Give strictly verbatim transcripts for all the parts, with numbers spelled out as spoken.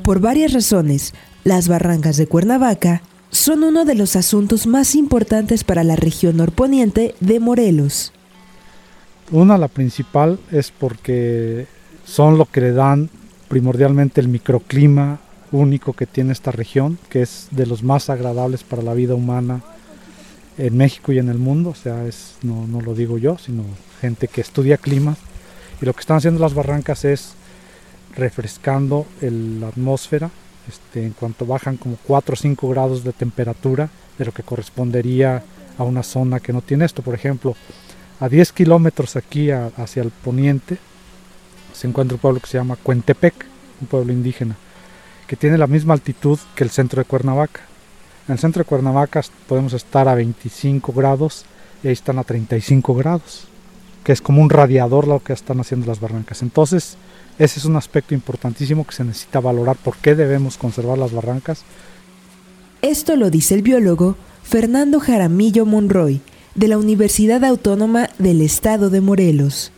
Por varias razones, las barrancas de Cuernavaca son uno de los asuntos más importantes para la región norponiente de Morelos. Una, la principal, es porque son lo que le dan primordialmente el microclima único que tiene esta región, que es de los más agradables para la vida humana en México y en el mundo. O sea, es, no, no lo digo yo, sino gente que estudia climas. Y lo que están haciendo las barrancas es refrescando el, la atmósfera, este, en cuanto bajan como cuatro o cinco grados de temperatura, de lo que correspondería a una zona que no tiene esto. Por ejemplo, a diez kilómetros aquí a, hacia el poniente se encuentra un pueblo que se llama Cuentepec, un pueblo indígena, que tiene la misma altitud que el centro de Cuernavaca. En el centro de Cuernavaca podemos estar a veinticinco grados y ahí están a treinta y cinco grados, que es como un radiador lo que están haciendo las barrancas. Entonces, ese es un aspecto importantísimo que se necesita valorar. ¿Por qué debemos conservar las barrancas? Esto lo dice el biólogo Fernando Jaramillo Monroy, de la Universidad Autónoma del Estado de Morelos.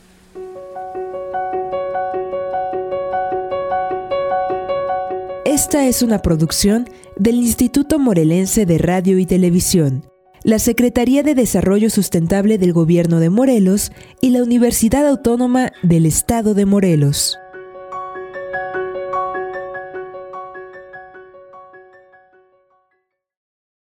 Esta es una producción del Instituto Morelense de Radio y Televisión, la Secretaría de Desarrollo Sustentable del Gobierno de Morelos y la Universidad Autónoma del Estado de Morelos.